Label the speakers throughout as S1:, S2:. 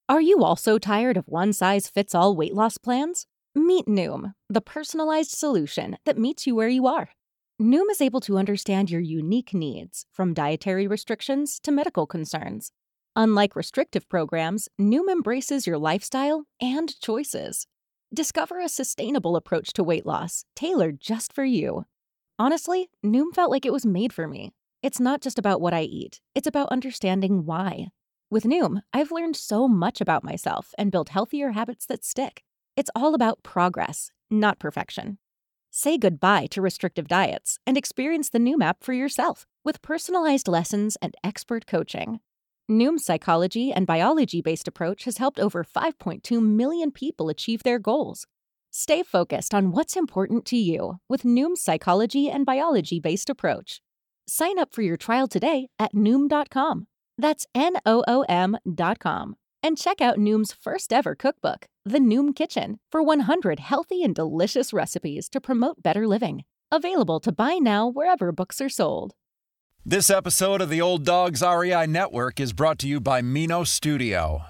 S1: Are you also tired of one-size-fits-all weight loss plans? Meet Noom, the personalized solution that meets you where you are. Noom is able to understand your unique needs, from dietary restrictions to medical concerns. Unlike restrictive programs, Noom embraces your lifestyle and choices. Discover a sustainable approach to weight loss, tailored just for you. Honestly, Noom felt like it was made for me. It's not just about what I eat, it's about understanding why. With Noom, I've learned so much about myself and built healthier habits that stick. It's all about progress, not perfection. Say goodbye to restrictive diets and experience the Noom app for yourself with personalized lessons and expert coaching. Noom's psychology and biology-based approach has helped over 5.2 million people achieve their goals. Stay focused on what's important to you with Noom's psychology and biology-based approach. Sign up for your trial today at Noom.com. That's Noom.com. And check out Noom's first ever cookbook, The Noom Kitchen, for 100 healthy and delicious recipes to promote better living. Available to buy now wherever books are sold.
S2: This episode of the Old Dogs REI Network is brought to you by Mino Studio.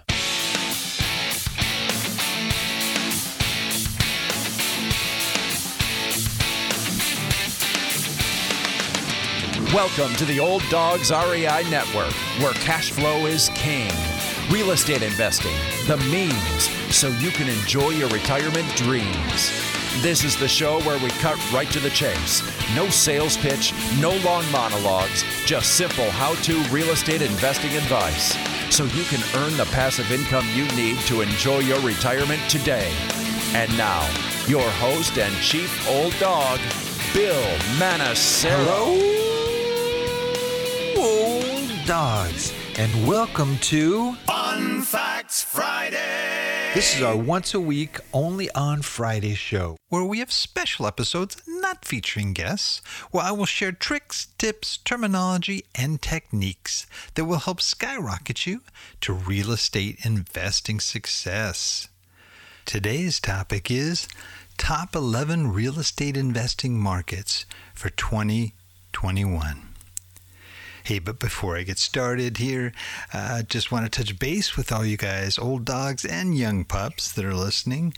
S2: Welcome to the Old Dogs REI Network, where cash flow is king. Real estate investing, the means, so you can enjoy your retirement dreams. This is the show where we cut right to the chase. No sales pitch, no long monologues, just simple how-to real estate investing advice, so you can earn the passive income you need to enjoy your retirement today. And now, your host and chief old dog, Bill Manassero.
S3: Hello, old dogs, and welcome to
S4: Fun Facts Friday.
S3: This is our once-a-week, only on Friday show, where we have special episodes not featuring guests, where I will share tricks, tips, terminology, and techniques that will help skyrocket you to real estate investing success. Today's topic is Top 11 Real Estate Investing Markets for 2021. Hey, but before I get started here, I just want to touch base with all you guys, old dogs and young pups that are listening.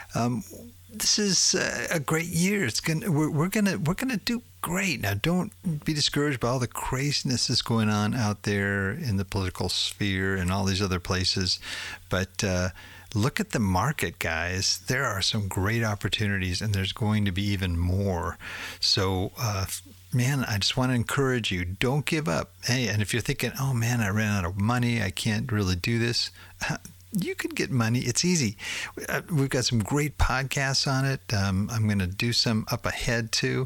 S3: This is a great year. We're gonna do great. Now, don't be discouraged by all the craziness that's going on out there in the political sphere and all these other places, but look at the market, guys. There are some great opportunities, and there's going to be even more. So, man, I just want to encourage you, don't give up. Hey, and if you're thinking, oh man, I ran out of money, I can't really do this, you can get money. It's easy. We've got some great podcasts on it. I'm going to do some up ahead too.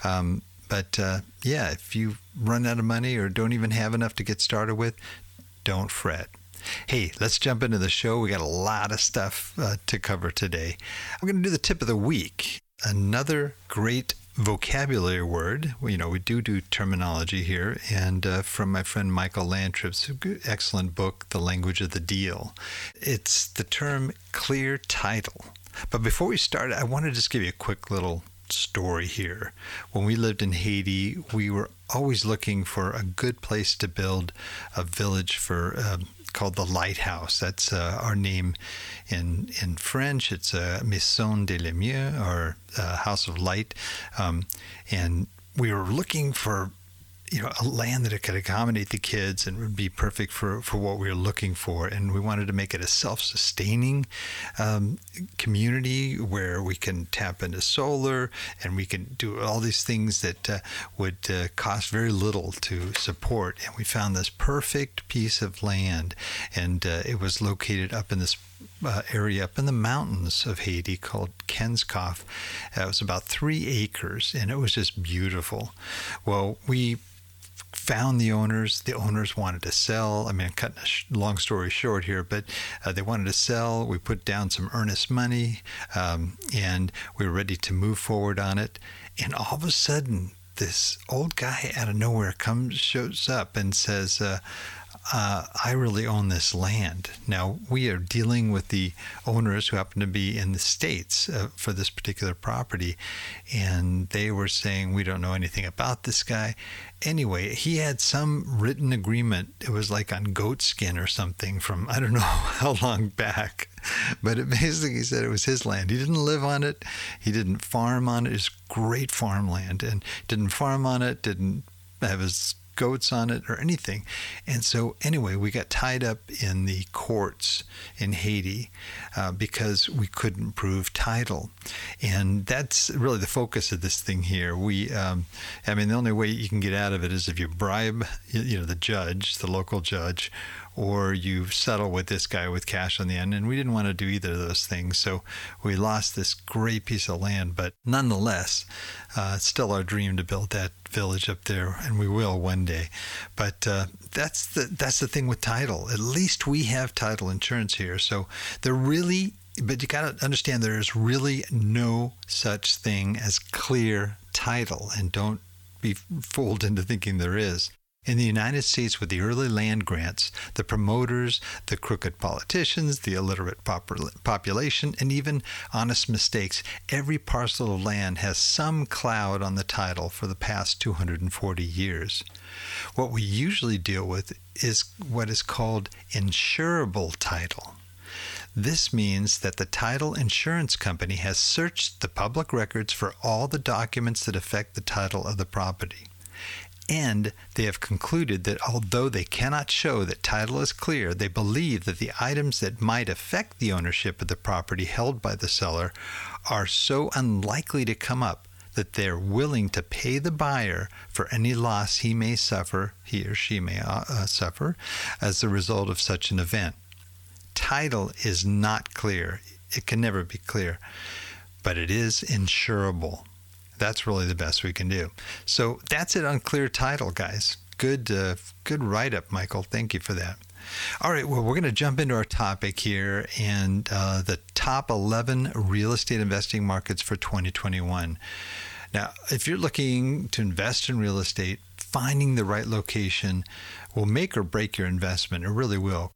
S3: But if you run out of money or don't even have enough to get started with, don't fret. Hey, let's jump into the show. We got a lot of stuff to cover today. I'm going to do the tip of the week. Another great vocabulary word. We do terminology here, and from my friend Michael Landrip's excellent book, The Language of the Deal. It's the term clear title. But before we start, I want to just give you a quick little story here. When we lived in Haiti, we were always looking for a good place to build a village for called the Lighthouse. That's our name in French. It's Maison de Lumière, or House of Light. And we were looking for a land that could accommodate the kids and would be perfect for what we were looking for. And we wanted to make it a self-sustaining community where we can tap into solar and we can do all these things that would cost very little to support. And we found this perfect piece of land, and it was located up in this area up in the mountains of Haiti called Kenskoff. It was about 3 acres, and it was just beautiful. Well, we found the owners. The owners wanted to sell. I mean, I'm cutting a long story short here, but they wanted to sell. We put down some earnest money, and we were ready to move forward on it. And all of a sudden, this old guy out of nowhere shows up and says, I really own this land. Now, we are dealing with the owners who happen to be in the States for this particular property, and they were saying, we don't know anything about this guy. Anyway, he had some written agreement. It was like on goat skin or something from I don't know how long back, but it basically said it was his land. He didn't live on it. He didn't farm on it. It's great farmland, and didn't farm on it, didn't have his goats on it or anything. And so anyway, we got tied up in the courts in Haiti because we couldn't prove title. And that's really the focus of this thing here. The only way you can get out of it is if you bribe, the judge, the local judge, or you settle with this guy with cash on the end. And we didn't want to do either of those things. So we lost this great piece of land. But nonetheless, it's still our dream to build that village up there, and we will one day. But that's the thing with title. At least we have title insurance here. So but you got to understand there is really no such thing as clear title, and don't be fooled into thinking there is. In the United States, with the early land grants, the promoters, the crooked politicians, the illiterate population, and even honest mistakes, every parcel of land has some cloud on the title for the past 240 years. What we usually deal with is what is called insurable title. This means that the title insurance company has searched the public records for all the documents that affect the title of the property. And they have concluded that although they cannot show that title is clear, they believe that the items that might affect the ownership of the property held by the seller are so unlikely to come up that they're willing to pay the buyer for any loss he or she may suffer as a result of such an event. Title is not clear. It can never be clear, but it is insurable. That's really the best we can do. So that's it on clear title, guys. Good write-up, Michael. Thank you for that. All right, well, we're going to jump into our topic here and the top 11 real estate investing markets for 2021. Now, if you're looking to invest in real estate, finding the right location will make or break your investment. It really will.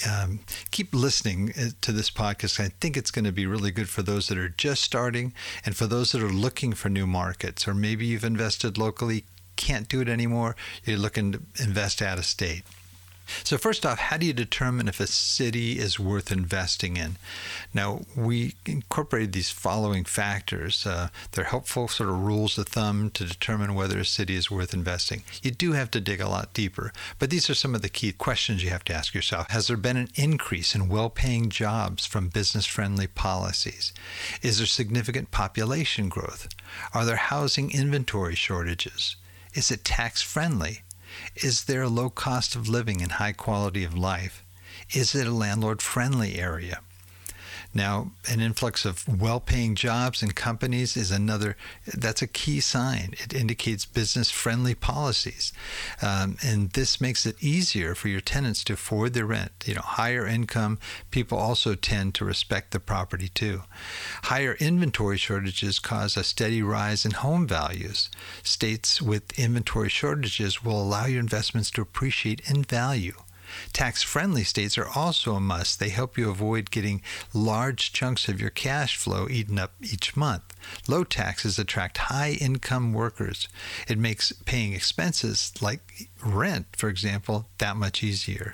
S3: Keep listening to this podcast. I think it's going to be really good for those that are just starting and for those that are looking for new markets, or maybe you've invested locally, can't do it anymore, you're looking to invest out of state. So first off, how do you determine if a city is worth investing in? Now, we incorporated these following factors. They're helpful sort of rules of thumb to determine whether a city is worth investing. You do have to dig a lot deeper, but these are some of the key questions you have to ask yourself. Has there been an increase in well-paying jobs from business-friendly policies? Is there significant population growth? Are there housing inventory shortages? Is it tax-friendly? Is there a low cost of living and high quality of life? Is it a landlord-friendly area? Now, an influx of well-paying jobs and companies is that's a key sign. It indicates business-friendly policies. And this makes it easier for your tenants to afford their rent. Higher income people also tend to respect the property too. Higher inventory shortages cause a steady rise in home values. States with inventory shortages will allow your investments to appreciate in value. Tax-friendly states are also a must. They help you avoid getting large chunks of your cash flow eaten up each month. Low taxes attract high-income workers. It makes paying expenses like rent, for example, that much easier.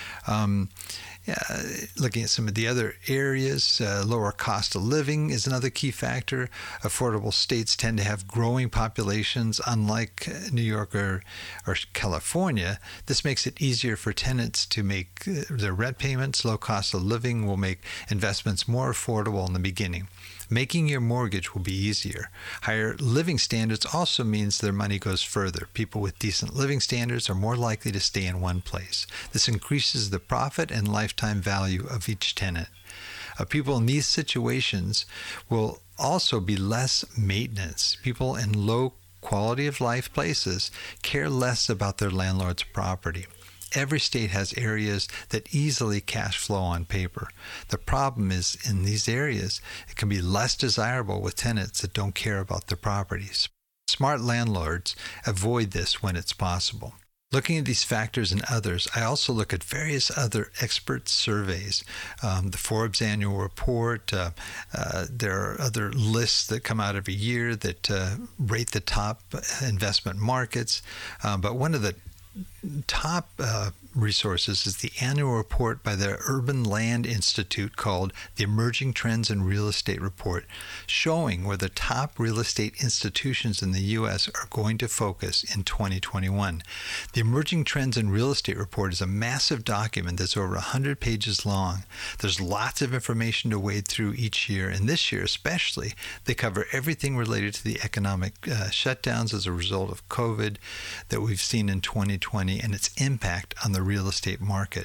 S3: Looking at some of the other areas, lower cost of living is another key factor. Affordable states tend to have growing populations, unlike New York or California. This makes it easier for tenants to make their rent payments. Low cost of living will make investments more affordable in the beginning. Making your mortgage will be easier. Higher living standards also means their money goes further. People with decent living standards are more likely to stay in one place. This increases the profit and lifetime value of each tenant. People in these situations will also be less maintenance. People in low quality of life places care less about their landlord's property. Every state has areas that easily cash flow on paper. The problem is, in these areas, it can be less desirable with tenants that don't care about their properties. Smart landlords avoid this when it's possible. Looking at these factors and others, I also look at various other expert surveys. The Forbes annual report, there are other lists that come out every year that rate the top investment markets. But one of the top resources is the annual report by the Urban Land Institute called the Emerging Trends in Real Estate Report, showing where the top real estate institutions in the U.S. are going to focus in 2021. The Emerging Trends in Real Estate Report is a massive document that's over 100 pages long. There's lots of information to wade through each year, and this year especially, they cover everything related to the economic shutdowns as a result of COVID that we've seen in 2020 and its impact on the real estate market.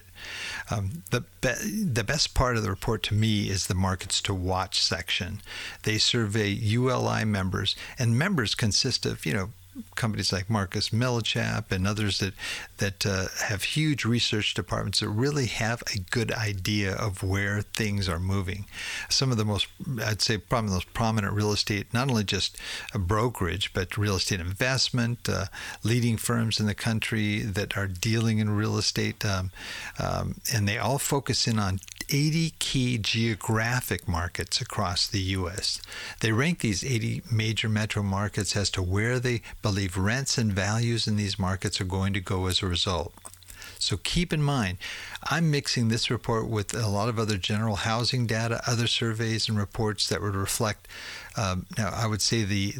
S3: The best part of the report to me is the Markets to Watch section. They survey ULI members, and members consist of, companies like Marcus Millichap and others that have huge research departments that really have a good idea of where things are moving. Some of the most, I'd say, probably the most prominent real estate, not only just a brokerage, but real estate investment, leading firms in the country that are dealing in real estate, and they all focus in on 80 key geographic markets across the U.S. They rank these 80 major metro markets as to where they believe rents and values in these markets are going to go as a result. So keep in mind, I'm mixing this report with a lot of other general housing data, other surveys and reports that would reflect, now I would say the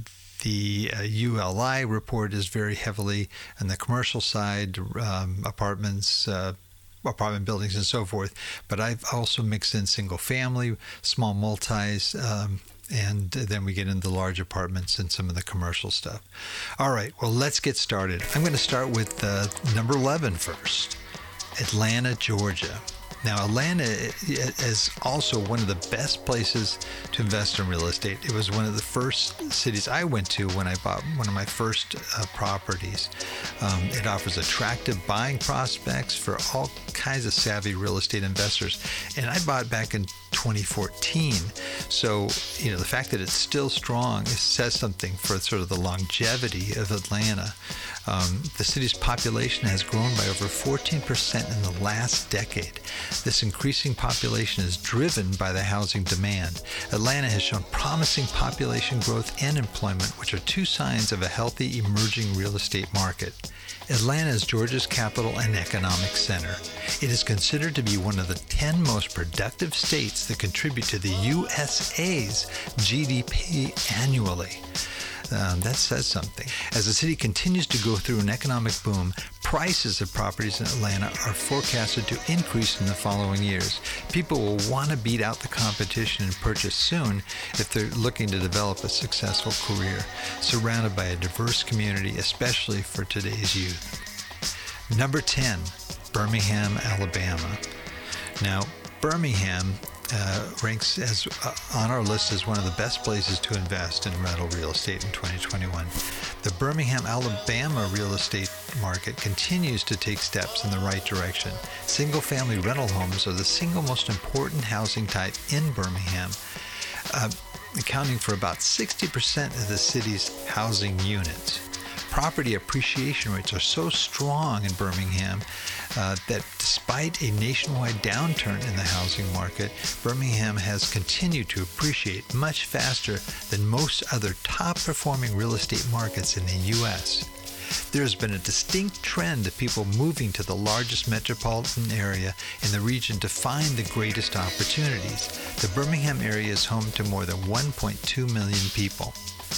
S3: ULI report is very heavily on the commercial side, apartments, apartment buildings and so forth, but I've also mixed in single family, small multis, and then we get into large apartments and some of the commercial stuff. All right, well, let's get started. I'm going to start with number 11 first, Atlanta, Georgia. Now, Atlanta is also one of the best places to invest in real estate. It was one of the first cities I went to when I bought one of my first properties. It offers attractive buying prospects for all kinds of savvy real estate investors. And I bought back in 2014. So, the fact that it's still strong says something for sort of the longevity of Atlanta. The city's population has grown by over 14% in the last decade. This increasing population is driven by the housing demand. Atlanta has shown promising population growth and employment, which are two signs of a healthy emerging real estate market. Atlanta is Georgia's capital and economic center. It is considered to be one of the 10 most productive states that contribute to the USA's GDP annually. That says something. As the city continues to go through an economic boom, prices of properties in Atlanta are forecasted to increase in the following years. People will want to beat out the competition and purchase soon if they're looking to develop a successful career, surrounded by a diverse community, especially for today's youth. Number 10, Birmingham, Alabama. Now, Birmingham ranks as on our list as one of the best places to invest in rental real estate in 2021. The Birmingham, Alabama real estate market continues to take steps in the right direction. Single-family rental homes are the single most important housing type in Birmingham, accounting for about 60% of the city's housing units. Property appreciation rates are so strong in Birmingham that despite a nationwide downturn in the housing market, Birmingham has continued to appreciate much faster than most other top-performing real estate markets in the U.S. There has been a distinct trend of people moving to the largest metropolitan area in the region to find the greatest opportunities. The Birmingham area is home to more than 1.2 million people.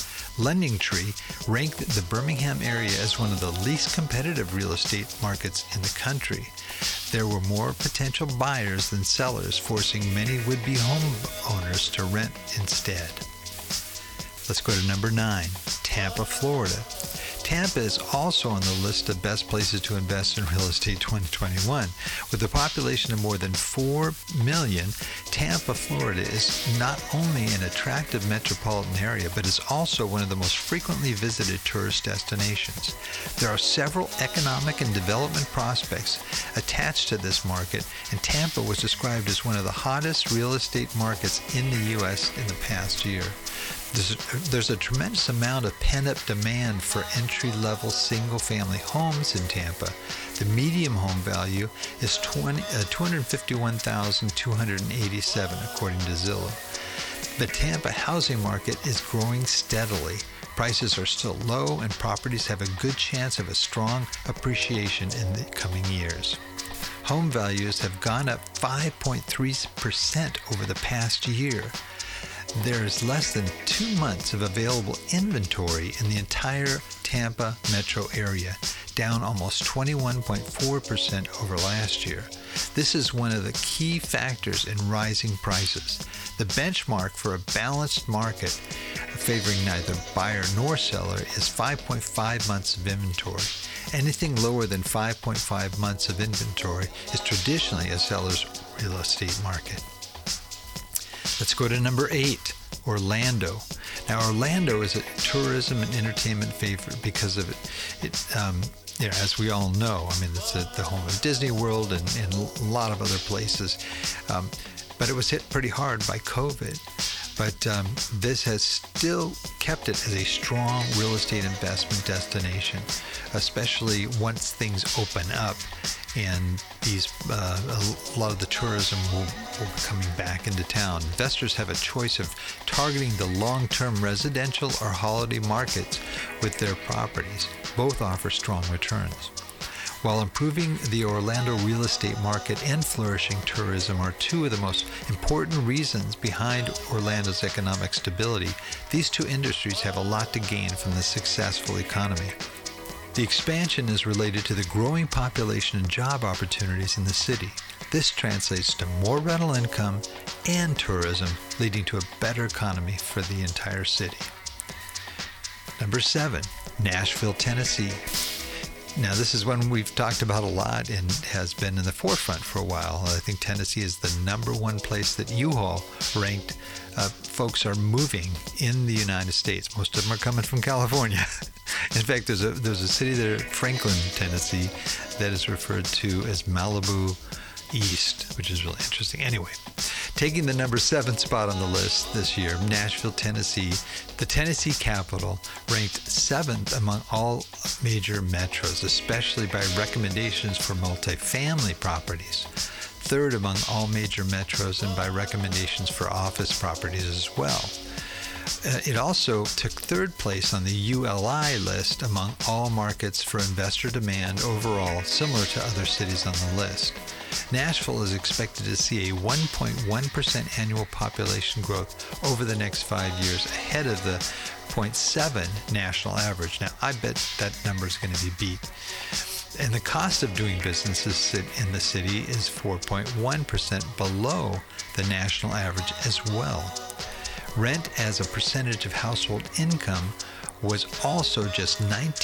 S3: LendingTree ranked the Birmingham area as one of the least competitive real estate markets in the country. There were more potential buyers than sellers, forcing many would-be homeowners to rent instead. Let's go to number 9, Tampa, Florida. Tampa is also on the list of best places to invest in real estate 2021. With a population of more than 4 million, Tampa, Florida is not only an attractive metropolitan area, but is also one of the most frequently visited tourist destinations. There are several economic and development prospects attached to this market, and Tampa was described as one of the hottest real estate markets in the U.S. in the past year. There's a tremendous amount of pent-up demand for entry-level single-family homes in Tampa. The median home value is $251,287, according to Zillow. The Tampa housing market is growing steadily. Prices are still low, and properties have a good chance of a strong appreciation in the coming years. Home values have gone up 5.3% over the past year. There is less than 2 months of available inventory in the entire Tampa metro area, down almost 21.4% over last year. This is one of the key factors in rising prices. The benchmark for a balanced market favoring neither buyer nor seller is 5.5 months of inventory. Anything lower than 5.5 months of inventory is traditionally a seller's real estate market. Let's go to number 8, Orlando. Now, Orlando is a tourism and entertainment favorite because of it. As we all know, I mean, it's the home of Disney World and a lot of other places. But it was hit pretty hard by COVID. But this has still kept it as a strong real estate investment destination, especially once things open up and a lot of the tourism will be coming back into town. Investors have a choice of targeting the long-term residential or holiday markets with their properties. Both offer strong returns. While improving the Orlando real estate market and flourishing tourism are two of the most important reasons behind Orlando's economic stability, these two industries have a lot to gain from the successful economy. The expansion is related to the growing population and job opportunities in the city. This translates to more rental income and tourism, leading to a better economy for the entire city. Number 7, Nashville, Tennessee. Now, this is one we've talked about a lot and has been in the forefront for a while. I think Tennessee is the number one place that U-Haul ranked folks are moving in the United States. Most of them are coming from California. In fact, there's a city there, Franklin, Tennessee, that is referred to as Malibu East, which is really interesting. Anyway, taking the number 7 spot on the list this year, Nashville, Tennessee, the Tennessee capital, ranked 7th among all major metros, especially by recommendations for multifamily properties. 3rd among all major metros and by recommendations for office properties as well. It also took 3rd place on the ULI list among all markets for investor demand overall, similar to other cities on the list. Nashville is expected to see a 1.1% annual population growth over the next 5 years, ahead of the 0.7 national average. Now, I bet that number is going to be beat. And the cost of doing business in the city is 4.1% below the national average as well. Rent as a percentage of household income was also just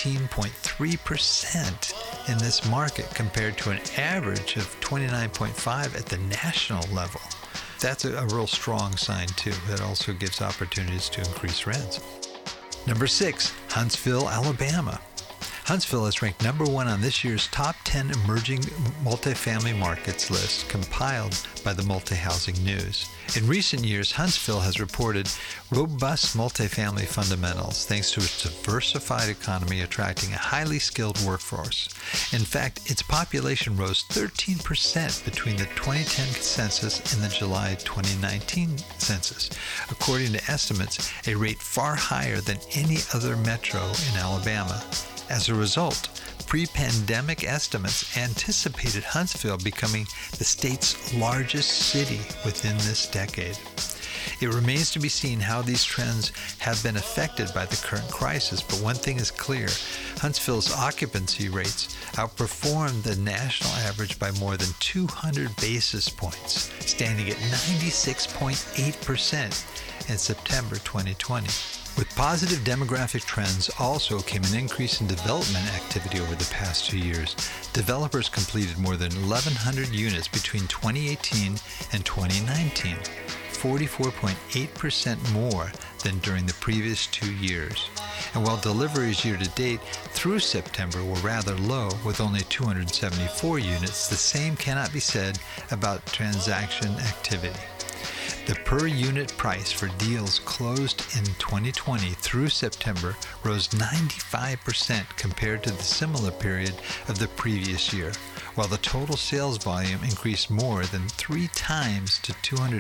S3: 19.3% in this market compared to an average of 29.5% at the national level. That's a real strong sign too. That also gives opportunities to increase rents. Number 6, Huntsville, Alabama. Huntsville is ranked number 1 on this year's top 10 emerging multifamily markets list compiled by the Multi-Housing News. In recent years, Huntsville has reported robust multifamily fundamentals thanks to its diversified economy attracting a highly skilled workforce. In fact, its population rose 13% between the 2010 census and the July 2019 census, according to estimates, a rate far higher than any other metro in Alabama. As a result, pre-pandemic estimates anticipated Huntsville becoming the state's largest city within this decade. It remains to be seen how these trends have been affected by the current crisis, but one thing is clear: Huntsville's occupancy rates outperformed the national average by more than 200 basis points, standing at 96.8% in September 2020. With positive demographic trends also came an increase in development activity over the past 2 years. Developers completed more than 1,100 units between 2018 and 2019, 44.8% more than during the previous 2 years. And while deliveries year to date through September were rather low, with only 274 units, the same cannot be said about transaction activity. The per-unit price for deals closed in 2020 through September rose 95% compared to the similar period of the previous year, while the total sales volume increased more than 3 times to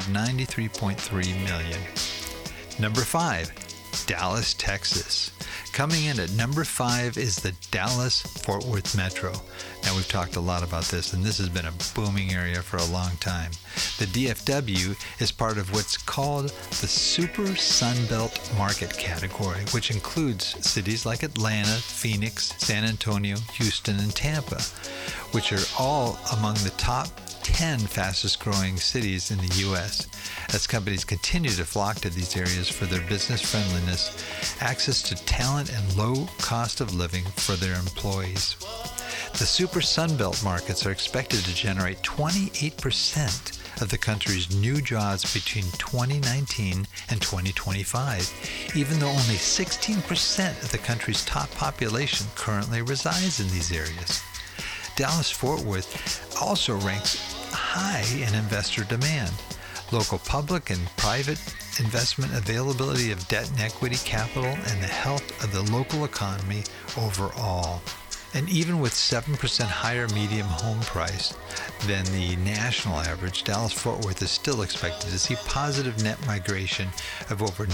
S3: $293.3 million. Number 5. Dallas, Texas. Coming in at number 5 is the Dallas-Fort Worth Metro. Now, we've talked a lot about this, and this has been a booming area for a long time. The DFW is part of what's called the Super Sunbelt market category, which includes cities like Atlanta, Phoenix, San Antonio, Houston, and Tampa, which are all among the top 10 fastest growing cities in the U.S. as companies continue to flock to these areas for their business friendliness, access to talent, and low cost of living for their employees. The Super Sunbelt markets are expected to generate 28% of the country's new jobs between 2019 and 2025, even though only 16% of the country's top population currently resides in these areas. Dallas-Fort Worth also ranks high in investor demand. Local public and private investment availability of debt and equity capital, and the health of the local economy overall. And even with 7% higher median home price than the national average, Dallas-Fort Worth is still expected to see positive net migration of over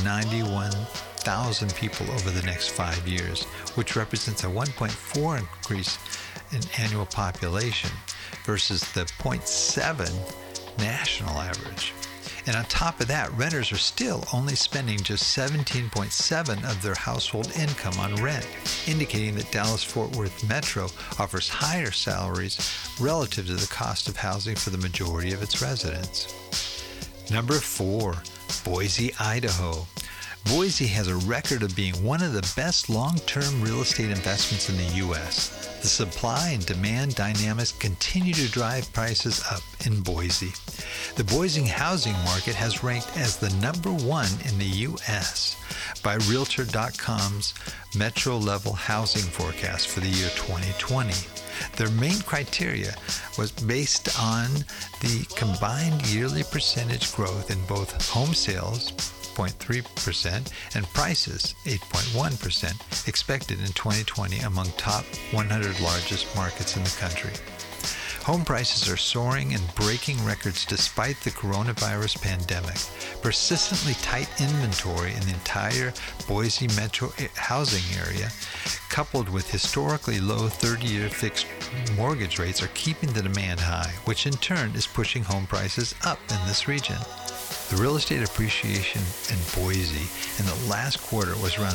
S3: 91,000 people over the next 5 years, which represents a 1.4 increase in annual population versus the 0.7 national average. And on top of that, renters are still only spending just 17.7% of their household income on rent, indicating that Dallas-Fort Worth Metro offers higher salaries relative to the cost of housing for the majority of its residents. Number 4, Boise, Idaho. Boise has a record of being one of the best long-term real estate investments in the U.S. The supply and demand dynamics continue to drive prices up in Boise. The Boise housing market has ranked as the number 1 in the U.S. by Realtor.com's Metro Level Housing Forecast for the year 2020. Their main criteria was based on the combined yearly percentage growth in both home sales, 0.3%, and prices, 8.1%, expected in 2020 among top 100 largest markets in the country. Home prices are soaring and breaking records despite the coronavirus pandemic. Persistently tight inventory in the entire Boise metro housing area, coupled with historically low 30-year fixed mortgage rates, are keeping the demand high, which in turn is pushing home prices up in this region. The real estate appreciation in Boise in the last quarter was around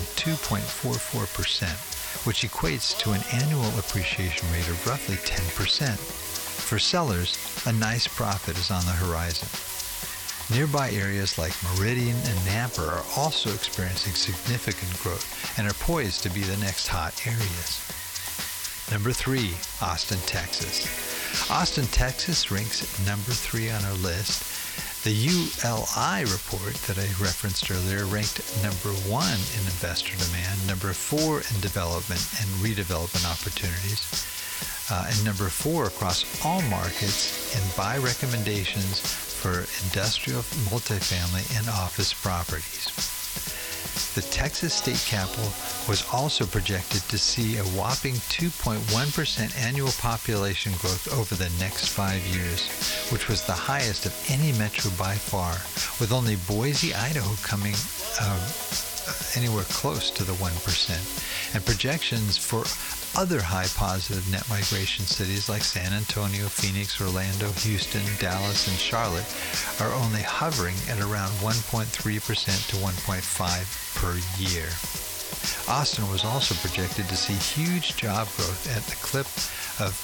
S3: 2.44%, which equates to an annual appreciation rate of roughly 10%. For sellers, a nice profit is on the horizon. Nearby areas like Meridian and Nampa are also experiencing significant growth and are poised to be the next hot areas. Number 3, Austin, Texas. Austin, Texas ranks at number 3 on our list. The ULI report that I referenced earlier ranked number 1 in investor demand, number 4 in development and redevelopment opportunities, and number 4 across all markets in buy recommendations for industrial, multifamily, and office properties. The Texas state capital was also projected to see a whopping 2.1% annual population growth over the next 5 years, which was the highest of any metro by far, with only Boise, Idaho coming anywhere close to the 1%, and projections for other high positive net migration cities like San Antonio, Phoenix, Orlando, Houston, Dallas, and Charlotte are only hovering at around 1.3% to 1.5% per year. Austin was also projected to see huge job growth at the clip of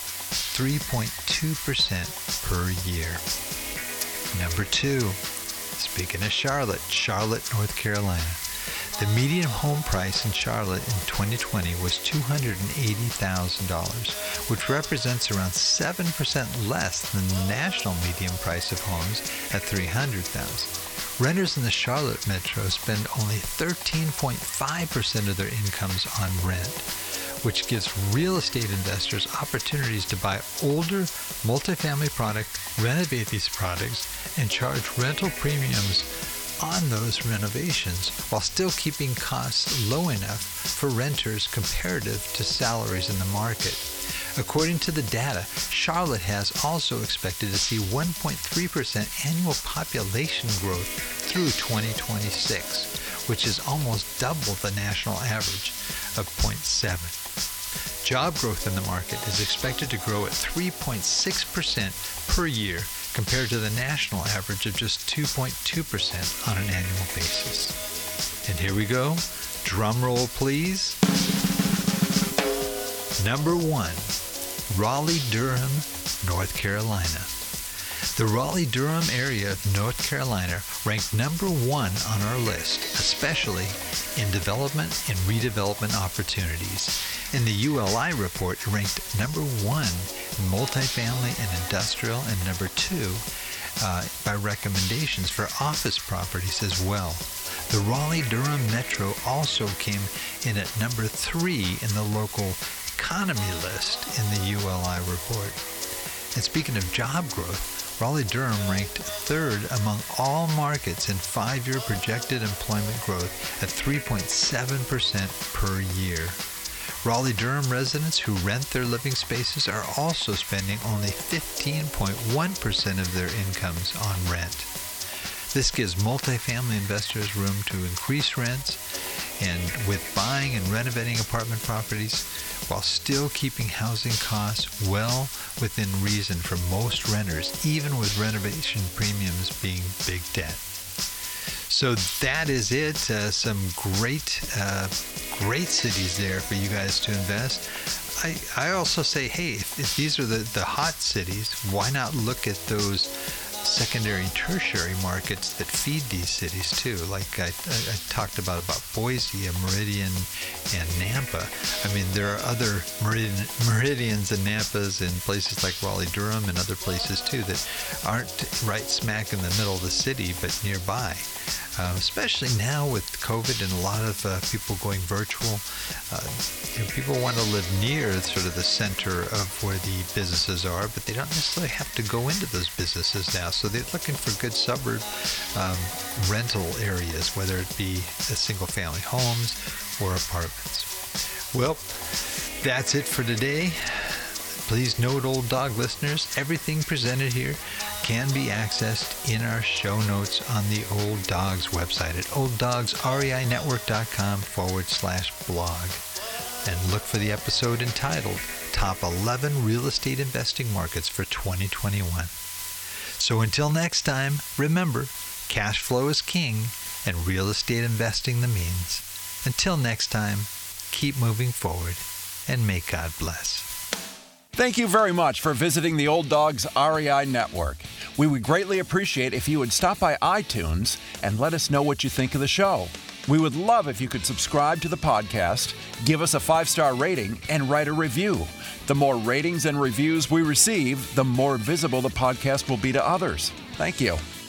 S3: 3.2% per year. Number 2, speaking of Charlotte, North Carolina. The median home price in Charlotte in 2020 was $280,000, which represents around 7% less than the national median price of homes at $300,000. Renters in the Charlotte metro spend only 13.5% of their incomes on rent, which gives real estate investors opportunities to buy older multifamily product, renovate these products, and charge rental premiums on those renovations while still keeping costs low enough for renters comparative to salaries in the market. According to the data, Charlotte has also expected to see 1.3% annual population growth through 2026, which is almost double the national average of 0.7. Job growth in the market is expected to grow at 3.6% per year compared to the national average of just 2.2% on an annual basis. And here we go. Drum roll, please. Number 1, Raleigh-Durham, North Carolina. The Raleigh-Durham area of North Carolina ranked number 1 on our list, especially in development and redevelopment opportunities. In the ULI report, it ranked number 1 in multifamily and industrial, and number 2 by recommendations for office properties as well. The Raleigh-Durham Metro also came in at number 3 in the local economy list in the ULI report. And speaking of job growth, Raleigh-Durham ranked 3rd among all markets in 5-year projected employment growth at 3.7% per year. Raleigh-Durham residents who rent their living spaces are also spending only 15.1% of their incomes on rent. This gives multifamily investors room to increase rents and with buying and renovating apartment properties while still keeping housing costs well within reason for most renters, even with renovation premiums being big debt. So that is it. Some great cities there for you guys to invest. I also say, hey, if these are the hot cities, why not look at those secondary and tertiary markets that feed these cities too? Like I talked about Boise and Meridian and Nampa. I mean, there are other Meridians and Nampas in places like Raleigh-Durham and other places too that aren't right smack in the middle of the city but nearby. Especially now with COVID and a lot of people going virtual, people want to live near sort of the center of where the businesses are, but they don't necessarily have to go into those businesses now. So they're looking for good suburb rental areas, whether it be single-family homes or apartments. Well, that's it for today. Please note, Old Dog listeners, everything presented here can be accessed in our show notes on the Old Dogs website at olddogsreinetwork.com/blog. And look for the episode entitled Top 11 Real Estate Investing Markets for 2021. So until next time, remember, cash flow is king and real estate investing the means. Until next time, keep moving forward and may God bless.
S2: Thank you very much for visiting the Old Dogs REI Network. We would greatly appreciate if you would stop by iTunes and let us know what you think of the show. We would love if you could subscribe to the podcast, give us a 5-star rating, and write a review. The more ratings and reviews we receive, the more visible the podcast will be to others. Thank you.